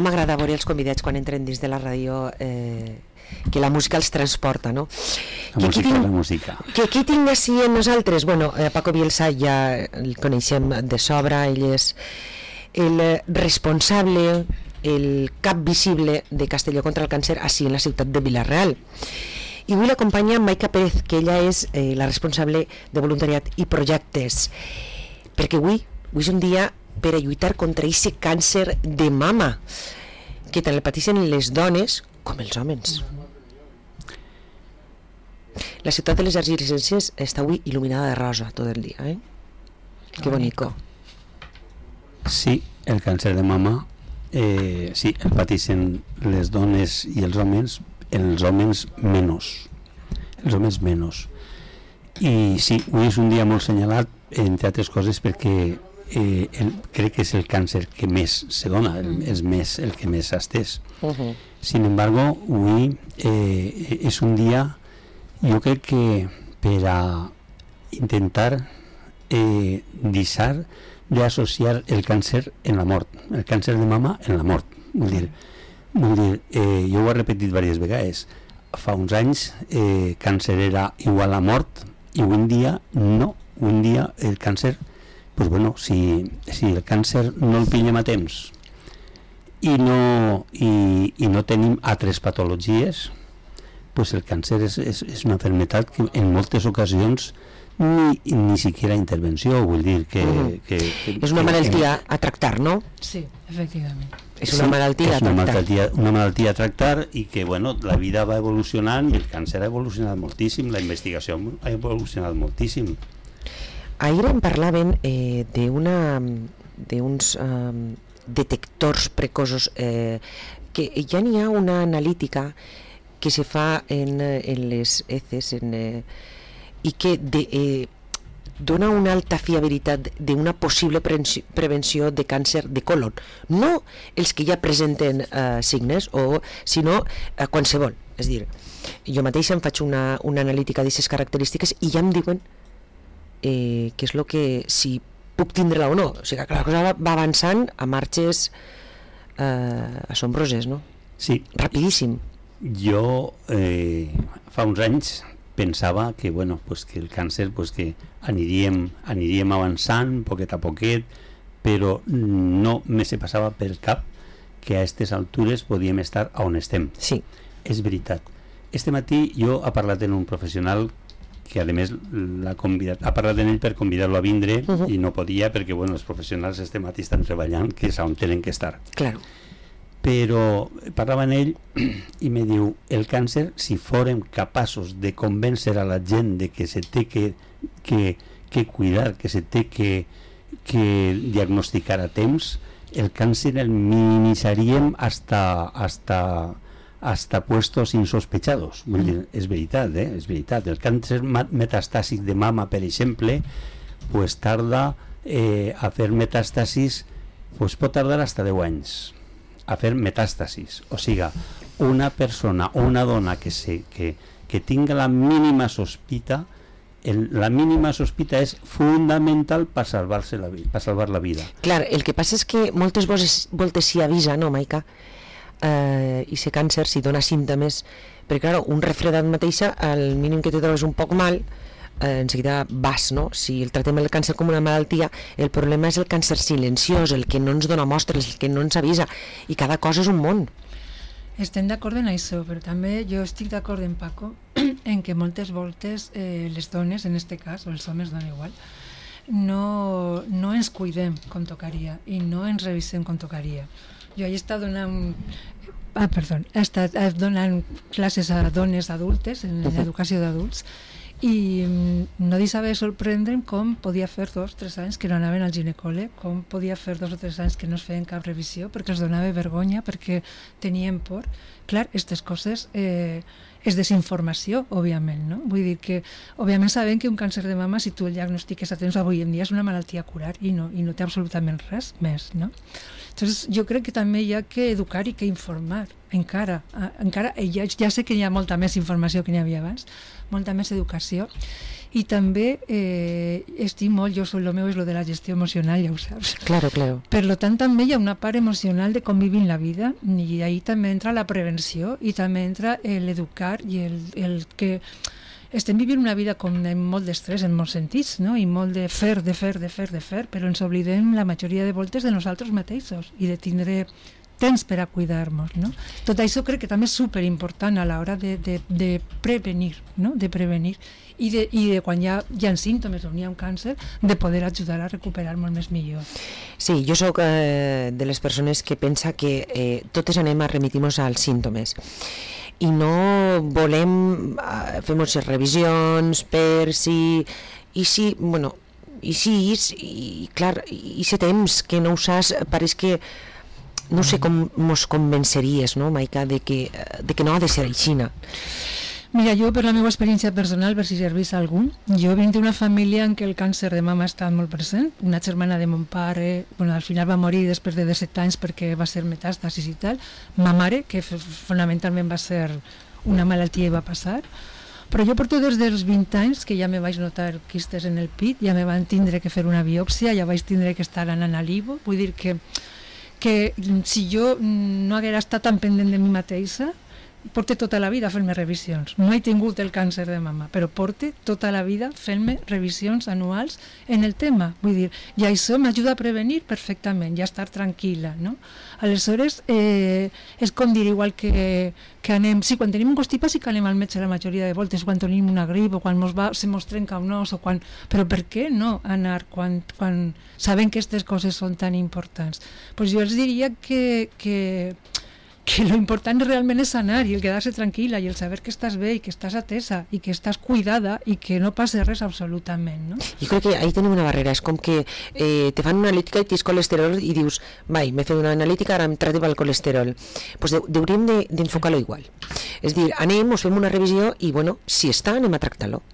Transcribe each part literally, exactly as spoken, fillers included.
com m'agrada veure els convidats quan entren dins de la ràdio, eh, que la música els transporta, no? La que música, tinc, la música. Que qui tinc així en nosaltres? Bueno, eh, Paco Bielsa ja el coneixem de sobra, ell és el responsable, el cap visible de Castelló contra el càncer així en la ciutat de Vila-real. I avui l'acompanya Maica Pérez, que ella és eh, la responsable de voluntariat i projectes, perquè avui, avui és un dia per a lluitar contra aquest càncer de mama, que tant el pateixen les dones com els homes. La ciutat de les arts i ciències està avui il·luminada de rosa tot el dia, eh? Que bonico. Sí, el càncer de mama, eh, sí, el pateixen les dones i els homes, els homes menys, els homes menys. I sí, avui és un dia molt senyalat, entre altres coses, perquè eh, el, crec que és el càncer que més se dona, el, és més el que més s'ha estès. Uh-huh. Sin embargo, avui eh, és un dia, jo crec que per a intentar eh, deixar d'associar el càncer en la mort, el càncer de mama en la mort. Vull dir, vull dir eh, jo ho he repetit diverses vegades, fa uns anys eh, càncer era igual a mort i avui en dia no, avui en dia el càncer, pues bueno, si, si el càncer no el pillem a temps i no, i, i no tenim altres patologies, pues el càncer és, és, és una malaltia que en moltes ocasions ni, ni siquiera intervenció, vull dir que... Uh-huh. que, que és una que, malaltia a tractar, no? Sí, efectivament. És una malaltia sí, a és una tractar. malaltia, una malaltia a tractar i que, bueno, la vida va evolucionant i el càncer ha evolucionat moltíssim, la investigació ha evolucionat moltíssim. Ahir em parlaven eh, d'una d'uns eh, detectors precoços eh, que ja n'hi ha una analítica que se fa en, en les heces en, eh, i que de, eh, dona una alta fiabilitat d'una possible pre- prevenció de càncer de colon, no els que ja presenten eh, signes, o sinó eh, qualsevol. És a dir, jo mateixa em faig una, una analítica d'aquestes característiques i ja em diuen eh, què és el que, si puc tindre-la o no. O sigui que la cosa va, va avançant a marxes eh, assombroses, no? Sí. Rapidíssim. Jo eh, fa uns anys pensava que, bueno, pues que el càncer pues que aniríem, aniríem avançant poquet a poquet, però no me se passava pel cap que a aquestes altures podíem estar on estem. Sí. És veritat. Este matí jo he parlat amb un professional que a més l'ha convidat, ha parlat amb ell per convidar-lo a vindre uh-huh. i no podia perquè, bueno, els professionals este matí estan treballant, que és on tenen que estar. Claro. Però parlava amb ell i me diu, el càncer, si fórem capaços de convèncer a la gent de que se té que, que, que cuidar, que se té que, que diagnosticar a temps, el càncer el minimitzaríem hasta, hasta, hasta puestos insospechados. Vull dir, és veritat, eh? És veritat. El càncer metastàsic de mama, per exemple, pues tarda eh, a fer metàstasis, pues pot tardar hasta deu anys a fer metàstasis, o sigui, una persona o una dona que, se, que, que tinga la mínima sospita, el, la mínima sospita és fundamental per salvar-se la, per salvar la vida. Clar, el que passa és que moltes voltes s'hi avisa, no, Maica? Eh, i si càncer, si dona símptomes, perquè clar, un refredat mateixa, al mínim que te trobes un poc mal, eh, en seguida vas, no? Si el tratem el càncer com una malaltia, el problema és el càncer silenciós, el que no ens dona mostres, el que no ens avisa, i cada cosa és un món. Estem d'acord en això, però també jo estic d'acord en Paco en que moltes voltes eh, les dones, en este cas, o els homes dona igual, no, no ens cuidem com tocaria i no ens revisem com tocaria. Jo he estat donant ah, perdó, he estat donant classes a dones adultes en l'educació d'adults i no deixava de sorprendre'm com podia fer dos o tres anys que no anaven al ginecòleg, com podia fer dos o tres anys que no es feien cap revisió perquè els donava vergonya, perquè tenien por. Clar, aquestes coses eh, és desinformació, òbviament, no? Vull dir que, òbviament sabem que un càncer de mama, si tu el diagnostiques a temps avui en dia, és una malaltia a curar i no, i no té absolutament res més, no? Entonces, jo crec que també hi ha que educar i que informar encara, encara ja, ja sé que hi ha molta més informació que n'hi havia abans, molta més educació, i també eh, estic molt, jo el meu és lo de la gestió emocional, ja ho saps. Claro, claro. Per lo tant, també hi ha una part emocional de com vivim la vida, i ahí també entra la prevenció i també entra l'educar i el, el que estem vivint una vida com amb molt d'estrès en molts sentits, no? I molt de fer, de fer, de fer, de fer, però ens oblidem la majoria de voltes de nosaltres mateixos i de tindre temps per a cuidar-nos, no? Tot això crec que també és superimportant a l'hora de, de, de prevenir, no? De prevenir i de, i de quan hi ha, hi ha símptomes on hi ha un càncer, de poder ajudar a recuperar molt més millor. Sí, jo sóc eh, de les persones que pensa que eh, totes anem a remitir-nos als símptomes i no volem eh, fer moltes revisions per si i si, bueno, i si i clar, i si temps que no ho saps, pareix que no sé com mos convenceries, no, Maica, de que, de que no ha de ser aixina. Mira, jo per la meva experiència personal, per si servís a algú, jo vinc d'una família en què el càncer de mama està molt present. Una germana de mon pare, bueno, al final va morir després de disset anys perquè va ser metàstasis i tal. Ma mare, que fonamentalment va ser una malaltia i va passar. Però jo porto des dels vint anys que ja me vaig notar quistes en el pit, ja me van tindre que fer una biòpsia, ja vaig tindre que estar anant a l'Ivo. Vull dir que que si jo no haguera estat tan pendent de mi mateixa, porte tota la vida fent-me revisions. No he tingut el càncer de mama, però porte tota la vida fent-me revisions anuals en el tema. Vull dir, i això m'ajuda a prevenir perfectament i a estar tranquil·la, no? Aleshores, eh, és com dir, igual que, que anem... Sí, quan tenim un constipat sí que anem al metge la majoria de voltes, quan tenim una grip o quan mos va, se mos trenca un os, o quan... però per què no anar quan, quan sabem que aquestes coses són tan importants? Pues jo els diria que... que que lo important realment és anar i el quedar-se tranquil·la i el saber que estàs bé i que estàs atesa i que estàs cuidada i que no passa res absolutament, no? Jo crec que ahí tenim una barrera, és com que eh, te fan una analítica i tens colesterol i dius, vai, m'he fet una analítica, ara em tracte pel colesterol. Pues de, hauríem d'enfocar-lo de, igual. És dir, anem, us fem una revisió i, bueno, si està, anem a tractar-lo.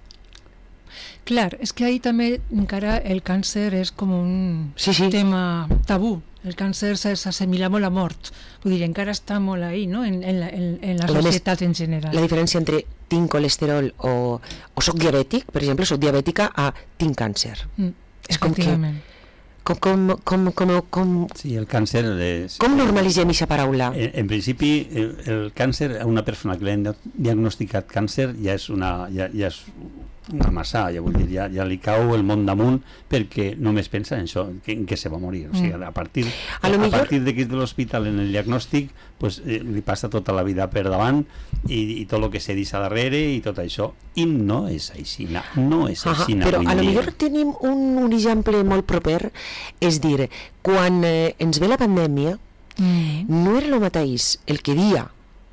Clar, és que ahí també encara el càncer és com un sí, sí. tema tabú. El càncer s'assimila molt a mort, vull dir, encara està molt ahí, no? en, en, la, en, en la societat en general. La diferència entre tinc colesterol o, o soc diabètic, per exemple, soc diabètica a tinc càncer. Mm, és com que... Com, com, com, com, com, sí, el càncer... És, com normalitzem aquesta paraula? En, en principi, el, el càncer, a una persona que l'ha diagnosticat càncer ja és una... Ja, ja és una massa, ja vull dir, ja, ja li cau el món damunt perquè només pensa en això, que, en què se va morir. O sigui, a partir, a, a partir de que és de l'hospital en el diagnòstic, pues, eh, li passa tota la vida per davant i, i tot el que se deixa darrere i tot això. I no és així, no és així. Ah, però a lo millor tenim un, un exemple molt proper, és dir, quan eh, ens ve la pandèmia, mm. no era el mateix el que dia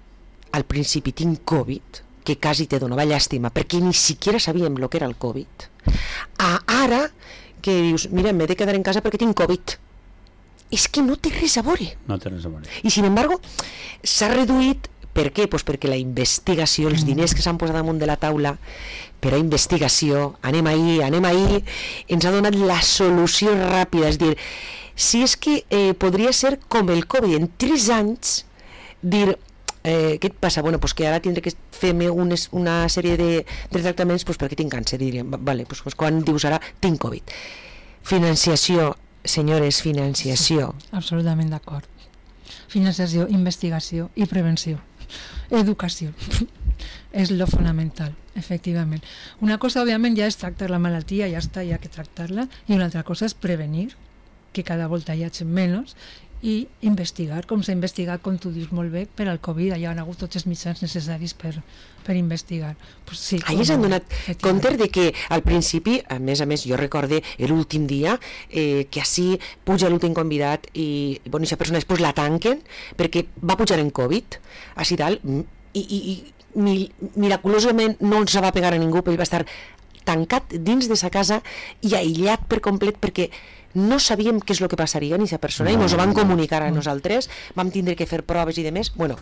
al principi tinc Covid, que quasi te donava llàstima, perquè ni siquiera sabíem el que era el Covid, a ara que dius, mira, m'he de quedar en casa perquè tinc Covid. És que no té res a veure. No té res a veure. I, sin embargo, s'ha reduït. Per què? Pues perquè la investigació, els diners que s'han posat damunt de la taula per a investigació, anem ahí, anem ahí, ens ha donat la solució ràpida. És dir, si és que eh, podria ser com el Covid, en tres anys, dir... Eh, què et passa? Bueno, pues que ara tindré que fer-me unes, una sèrie de, de tractaments pues perquè tinc càncer, diríem. Vale, pues, pues quan dius ara tinc Covid. Financiació, senyores, financiació. Sí, absolutament d'acord. Financiació, investigació i prevenció. Educació. És lo fonamental, efectivament. Una cosa, òbviament, ja és tractar la malaltia, ja està, hi ha que tractar-la, i una altra cosa és prevenir, que cada volta hi hagi menys, i investigar, com s'ha investigat, com tu dius molt bé, per al Covid, allà han hagut tots els mitjans necessaris per, per investigar. Pues sí, allà s'han donat compte de que al principi, a més a més, jo recorde l'últim dia eh, que així puja l'últim convidat i, bueno, aquesta persona després la tanquen perquè va pujar en Covid, així tal, i, i, i miraculosament no ens va pegar a ningú, però va estar tancat dins de sa casa i aïllat per complet perquè no sabíem què és el que passaria ni sa persona no, i ens ho van comunicar a nosaltres, vam tindre que fer proves i demés, bueno,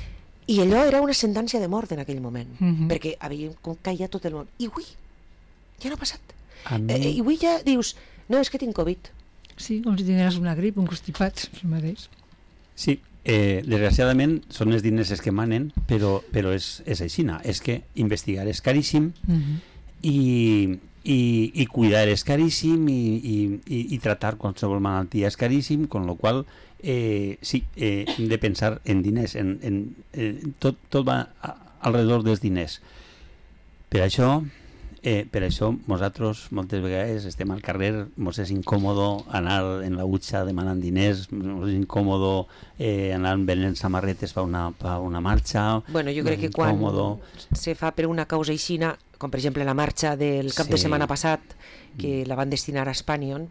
i allò era una sentència de mort en aquell moment, uh-huh. perquè havia callat tot el món, i avui ja no ha passat, mi... eh, i avui ja dius, no, és que tinc Covid. Sí, com si tingués una grip, un constipat, el mateix. Sí, Eh, desgraciadament són els diners els que manen, però, però és, és aixina. És que investigar és caríssim uh-huh. i, i, i cuidar és caríssim i, i, i, i tratar qualsevol malaltia és caríssim, con lo qual eh, sí, eh, hem de pensar en diners, en, en, en, tot, tot va a, alrededor dels diners. Per això Eh, per això nosaltres moltes vegades estem al carrer, mos és incòmodo anar en la utxa demanant diners, mos és incòmodo eh, anar venent samarretes per una, per una marxa. Bueno, jo crec que incòmodo. Quan se fa per una causa aixina, com per exemple la marxa del cap sí. de setmana passat, que la van destinar a Espanyol,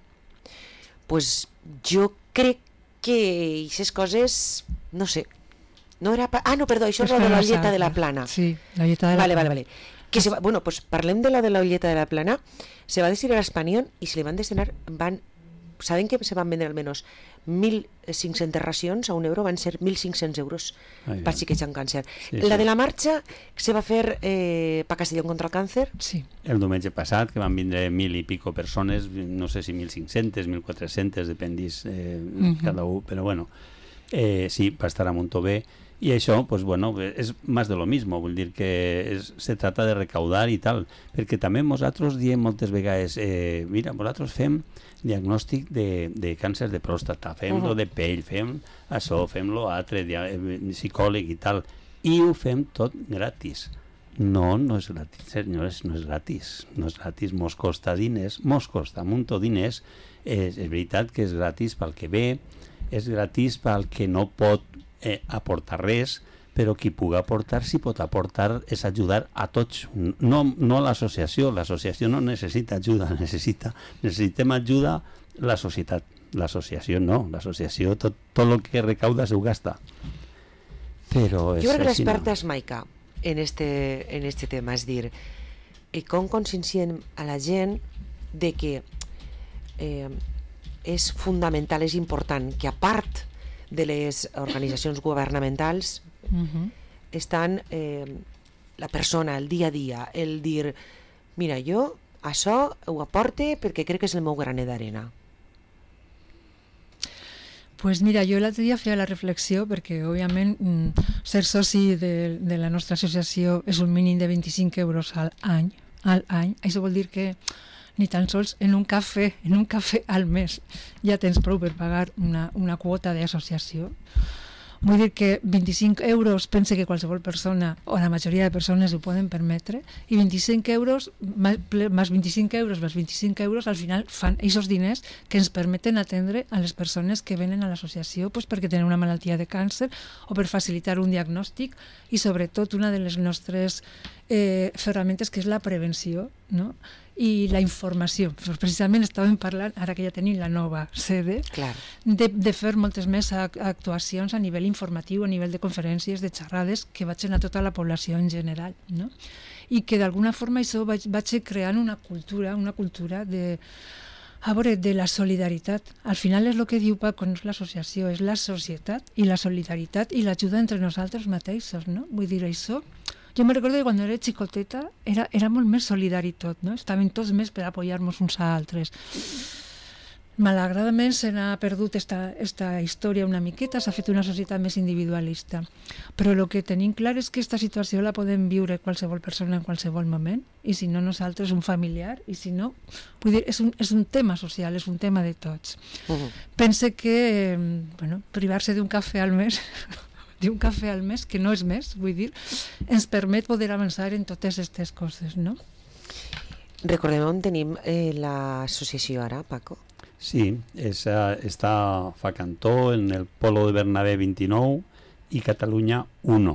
pues jo crec que aquestes coses, no sé, no era... Pa... Ah, no, perdó, això és la de la Olleta de la Plana. Sí, la Olleta de la vale, Plana. Vale, vale. Que se va, bueno, pues parlem de la de la Olleta de la Plana. Se va destinar a Espanyol y se le van destinar, van, saben que se van vender almenys mil cinc-centes racions a un euro, van ser mil cinc-cents euros per xiquets amb càncer. Sí, la sí. de la marxa se va fer eh, per Castellón contra el càncer. Sí. El diumenge passat, que van vindre mil i pico persones, no sé si mil cinc-centes, mil quatre-centes, dependís eh, uh-huh. cada un, però bueno, eh, sí, va estar a Montové. Y eso, pues bueno, es más de lo mismo, vull dir que es, se trata de recaudar i tal, perquè també nosaltres diem moltes vegades, eh, mira, nosaltres fem diagnòstic de, de càncer de pròstata, fem-lo uh-huh. de pell, fem això, fem-lo altre, psicòleg i tal, i ho fem tot gratis. No, no és gratis, senyores, no és gratis, no és gratis, mos costa diners, mos costa un munt de diners, és, és veritat que és gratis pel que ve, és gratis pel que no pot Eh, aportar res, però qui pugui aportar, si pot aportar, és ajudar a tots, no, no l'associació, l'associació no necessita ajuda, necessita, necessitem ajuda la societat, l'associació no, l'associació tot, tot el que recauda s'ho gasta. Però és jo crec que l'experta és Maica en este, en este tema, és dir, i com conscienciem a la gent de que eh, és fundamental, és important que a part de les organitzacions governamentals uh-huh. estan eh, la persona, el dia a dia, el dir, mira, jo això ho aporte perquè crec que és el meu graner d'arena. Pues mira, jo l'altre dia feia la reflexió perquè, òbviament, ser soci de, de la nostra associació és un mínim de vint-i-cinc euros al any, al any. Això vol dir que ni tan sols en un cafè, en un cafè al mes ja tens prou per pagar una, una quota d'associació. Vull dir que vint-i-cinc euros pense que qualsevol persona, o la majoria de persones ho poden permetre, i vint-i-cinc euros, més vint-i-cinc euros, més vint-i-cinc euros, al final fan aquests diners que ens permeten atendre a les persones que venen a l'associació pues, perquè tenen una malaltia de càncer o per facilitar un diagnòstic i sobretot una de les nostres eh, ferramentes que és la prevenció, no? I la informació. Precisament estàvem parlant, ara que ja tenim la nova sede, Clar. de, de fer moltes més actuacions a nivell informatiu, a nivell de conferències, de xerrades, que vagin a tota la població en general, no? I que d'alguna forma això vaig, vaig creant una cultura, una cultura de, a veure, de la solidaritat. Al final és el que diu Paco, no és l'associació, és la societat i la solidaritat i l'ajuda entre nosaltres mateixos, no? Vull dir, això... Jo me recordo que quan era xicoteta era, era molt més solidari tot, no? Estàvem tots més per apoyar-nos uns a altres. Malauradament se n'ha perdut esta, esta història una miqueta, s'ha fet una societat més individualista. Però el que tenim clar és que aquesta situació la podem viure qualsevol persona en qualsevol moment, i si no nosaltres un familiar, i si no... Vull dir, és un, és un tema social, és un tema de tots. Uh-huh. Pense que, bueno, privar-se d'un cafè al mes... d'un cafè al mes, que no és més, vull dir, ens permet poder avançar en totes aquestes coses, no? Recordem on tenim eh, l'associació ara, Paco? Sí, és, està a Facantó, en el Polo de Bernabé vint-i-nou i Catalunya u.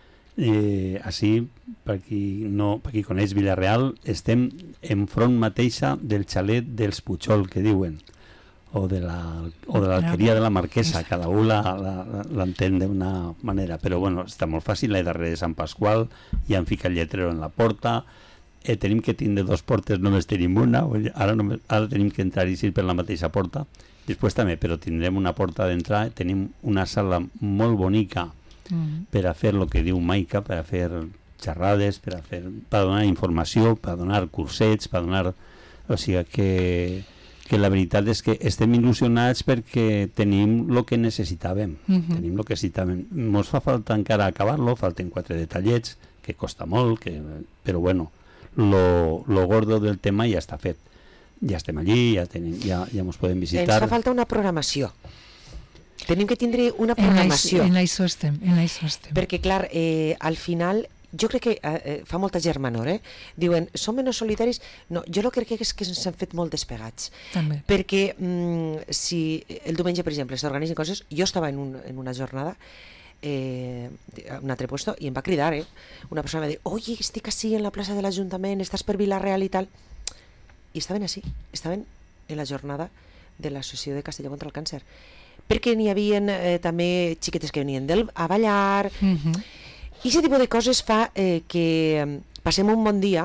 Eh, així, per qui, no, per qui coneix Villarreal, estem enfront mateixa del xalet dels Puigol, que diuen, o de la o de l'alqueria de la Marquesa, cada un l'entén d'una manera, però bueno, està molt fàcil, la darrere de Sant Pasqual, ja han ficat el lletrero en la porta, eh, tenim que tindre dos portes, només tenim una, ara, només, ara tenim que entrar i ir per la mateixa porta, després també, però tindrem una porta d'entrar, tenim una sala molt bonica mm. per a fer el que diu Maica, per a fer xerrades, per a fer, per a donar informació, per a donar cursets, per a donar, o sigui que que la veritat és que estem il·lusionats perquè tenim el que necessitàvem. Mhm. Tenim el que necessitàvem. Ens fa falta encara acabar-lo, falten quatre detallets, que costa molt, que, però bueno, lo, lo gordo del tema ja està fet. Ja estem allí, ja tenim, ja, ja ens podem visitar. Ens fa falta una programació. Tenim que tindre una En programació. això, en això estem, en això estem. Perquè, clar, eh, al final, jo crec que eh, fa molta germanor, eh? Diuen, som menys solitaris? No, jo el que crec és que s'han fet molt despegats. També. Perquè mm, si el diumenge, per exemple, s'organitzen coses, jo estava en, un, en una jornada eh, a un altre puesto i em va cridar, eh? Una persona va dir, oye, estic així en la plaça de l'Ajuntament, estàs per Vila-real i tal. I estaven així, estaven en la jornada de l'Associació de Castelló contra el Càncer. Perquè n'hi havia eh, també xiquetes que venien del, a ballar. Mhm. I aquest tipus de coses fa eh, que passem un bon dia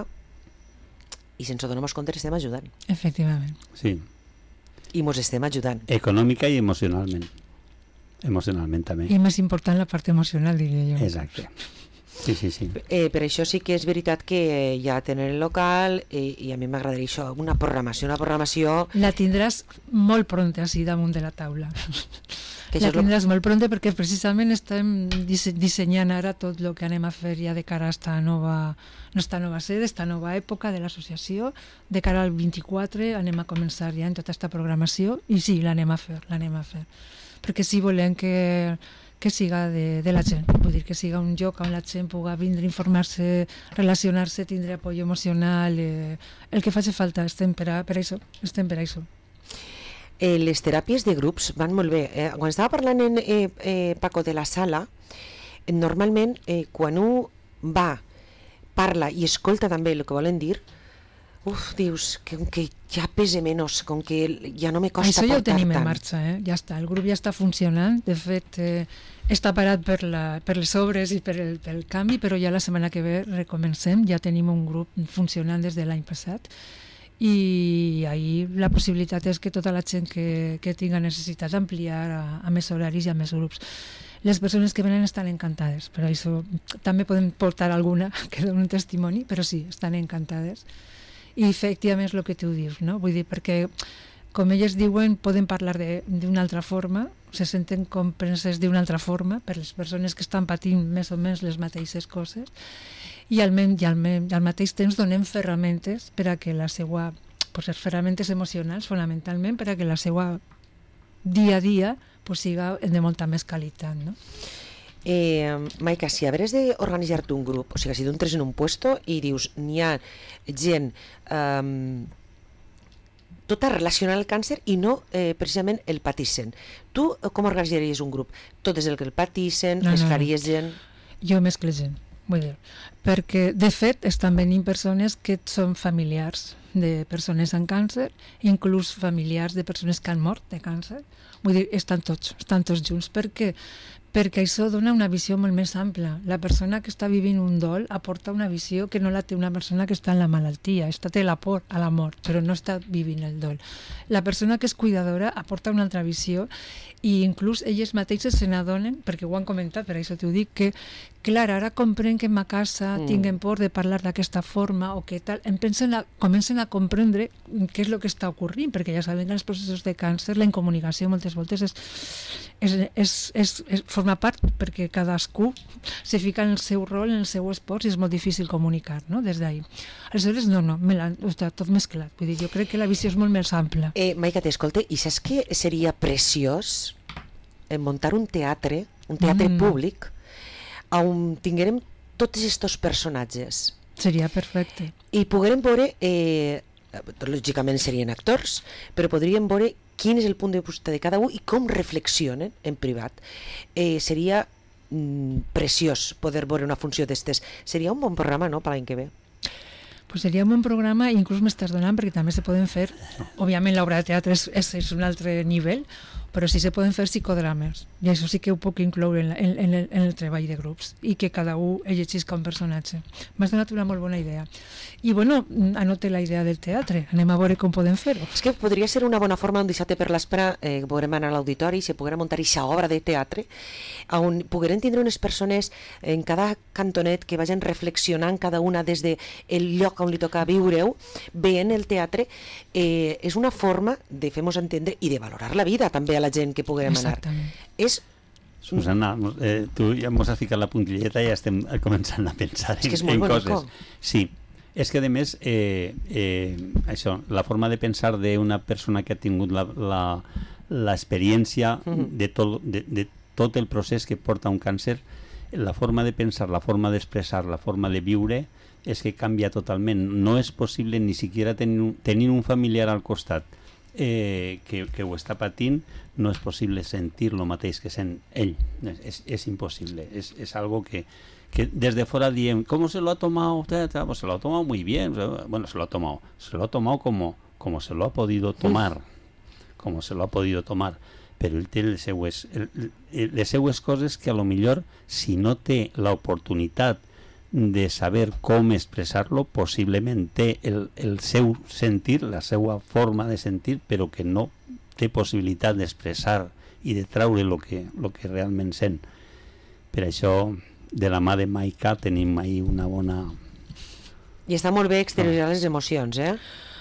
i sense donar-nos compte estem ajudant. Efectivament. Sí, I mos estem ajudant. econòmica i emocionalment. Emocionalment també. I més important la part emocional, diria jo. Exacte. Sí, sí, sí. Eh, per això sí que és veritat que ja tenen el local eh, i a mi m'agradaria això, una programació, una programació... La tindràs molt pronta, així, damunt de la taula. Que La això és lo- tindràs molt pronta perquè precisament estem dise- dissenyant ara tot el que anem a fer ja de cara a esta nova, no esta nova sede, esta nova època de l'associació. De cara al vint-i-quatre anem a començar ja en tota aquesta programació i sí, l'anem a fer, l'anem a fer. Perquè sí volem que que siga de, de la gent, vull dir que siga un lloc on la gent pugui vindre, informar-se, relacionar-se, tindre apoyo emocional, eh, el que faci falta, estem per a, per a això, estem per a això. Eh, les teràpies de grups van molt bé. Eh, quan estava parlant en eh, eh, Paco de la sala, eh, normalment eh, quan un va, parla i escolta també el que volen dir, uf, dius, que, que ja pese menys, com que ja no me costa Això ja ho portar tenim en tant. marxa, eh? Ja està, el grup ja està funcionant, de fet eh, està parat per, la, per les obres i per el, pel canvi, però ja la setmana que ve recomencem, ja tenim un grup funcionant des de l'any passat i ahir la possibilitat és que tota la gent que, que tinga necessitat ampliar a, a més horaris i a més grups. Les persones que venen estan encantades, per això també podem portar alguna que doni un testimoni, però sí, estan encantades. I efectivament és el que tu dius, no? Vull dir, perquè com elles diuen, poden parlar d'una altra forma, se senten compreses d'una altra forma per les persones que estan patint més o menys les mateixes coses i al, men, i al, men, al mateix temps donem ferramentes per a que la seva, pues, les ferramentes emocionals fonamentalment per a que la seva dia a dia pues, siga de molta més qualitat, no? Eh, Maica, si haveres d'organitzar-te un grup, o sigui, si tu entres en un puesto i dius, n'hi ha gent eh, tota relacionada al càncer i no eh, precisament el patissen. Tu eh, com organitzaries un grup? Tot és el que el patissen, No, no, es no. faries gent... Jo més que la gent, vull dir, perquè de fet estan venint persones que són familiars de persones amb càncer, inclús familiars de persones que han mort de càncer, vull dir, estan tots, estan tots junts, perquè perquè això dona una visió molt més ampla. La persona que està vivint un dol aporta una visió que no la té una persona que està en la malaltia, està té la por a la mort, però no està vivint el dol. La persona que és cuidadora aporta una altra visió i inclús elles mateixes se n'adonen, perquè ho han comentat, per això t'ho dic, que clar, ara comprenc que en ma casa mm. tinguen por de parlar d'aquesta forma o que tal, em pensen a, comencen a comprendre què és el que està ocorrint, perquè ja saben que en els processos de càncer la incomunicació moltes voltes és, és, és, és, és forma part, perquè cadascú se fica en el seu rol, en el seu esport i és molt difícil comunicar, no?, des d'ahir. Aleshores, no, no, me està tot mesclat, vull dir, jo crec que la visió és molt més ampla. Eh, Maica, t'escolte, i saps que seria preciós eh, muntar un teatre, un teatre Mm. públic, on tinguérem tots aquests personatges Seria perfecte. i poguérem veure, eh, lògicament serien actors, però podríem veure quin és el punt de vista de cada un i com reflexionen en privat. Eh, seria mm, preciós poder veure una funció d'estes. Seria un bon programa, no?, per l'any que ve. Pues seria un bon programa, i inclús m'estàs donant, perquè també se poden fer, òbviament l'obra de teatre és, és, és un altre nivell, però sí se poden fer psicodrames, i això sí que ho puc incloure en, la, en, en, el, en el treball de grups, i que cada un llegeixi un personatge. M'has donat una molt bona idea. I bueno, anote la idea del teatre, anem a veure com podem fer-ho. És que podria ser una bona forma un dissabte per l'espre, eh, podrem anar a l'auditori i se poguera muntar aquesta obra de teatre on pogueren tindre unes persones en cada cantonet que vagin reflexionant cada una des del lloc com li toca viure-ho, veient el teatre, eh, és una forma de fer-nos entendre i de valorar la vida també a la gent que puguem anar. És Susana, eh, tu ja ens has ficat la puntilleta i ja estem començant a pensar en, és en coses. Sí, és que a més, eh, eh, això, la forma de pensar d'una persona que ha tingut l'experiència mm-hmm. de, tot, de, de tot el procés que porta un càncer, la forma de pensar, la forma d'expressar, la forma de viure, és que canvia totalment. No és possible ni siquiera tenir, tenir un familiar al costat eh, que, que ho està patint, no és possible sentir lo mateix que sent ell. És, és impossible. És, és algo que, que desde fuera diem, ¿cómo se lo ha tomado usted? Pues se lo ha tomado muy bien. Bueno, se lo ha tomado. Se lo ha tomado como, como se lo ha podido tomar. Como se lo ha podido tomar. Però ell té les seues, les seues coses que a lo millor, si no té l'oportunitat de saber com expressar-lo, possiblement té el, el seu sentir, la seva forma de sentir, però que no té possibilitat d'expressar i de traure el que, lo que realment sent. Per això, de la mà de Maika tenim ahí una bona... I està molt bé exterioritzar les emocions, eh?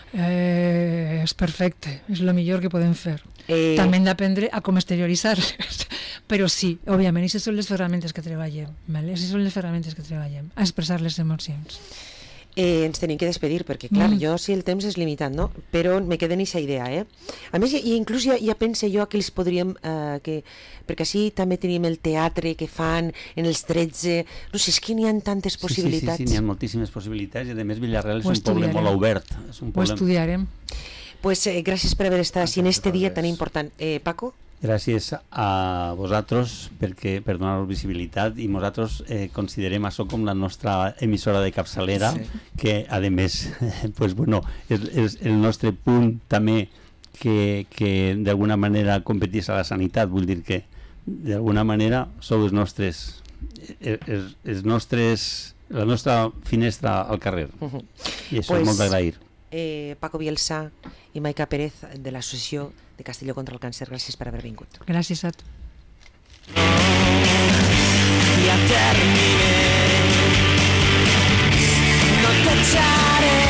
Eh, és perfecte, és el millor que podem fer. Eh... També hem d'aprendre a com exterioritzar-les, però sí, òbviament, aquestes són les ferramentes que treballem, vale? Aquestes són les ferramentes que treballem, a expressar les emocions. Eh, ens tenim que despedir, perquè clar, mm. jo sí el temps és limitat, no? Però me queda en aquesta idea, eh? A més, i inclús ja, ja pense jo que els podríem, eh, que, perquè així també tenim el teatre que fan en els tretze, no sé, és que n'hi ha tantes possibilitats. Sí, sí, sí, sí, n'hi ha moltíssimes possibilitats i a més Villarreal és un poble molt obert. És un poble... Ho estudiarem. Pues eh, gràcies per haver estat així en este dia tan important. Eh, Paco? Gràcies a vosaltres perquè, per donar-nos visibilitat, i nosaltres eh, considerem això com la nostra emissora de capçalera, sí. Que a més pues, bueno, és, és el nostre punt també que, que d'alguna manera competís a la sanitat, vull dir que d'alguna manera sou els nostres, els, els nostres la nostra finestra al carrer. Uh-huh. I això pues, és molt d'agrair. Eh, Paco Bielsa i Maika Pérez de l'Associació de Castelló contra el Càncer, gràcies per haver vingut. Gràcies a tu. I a termini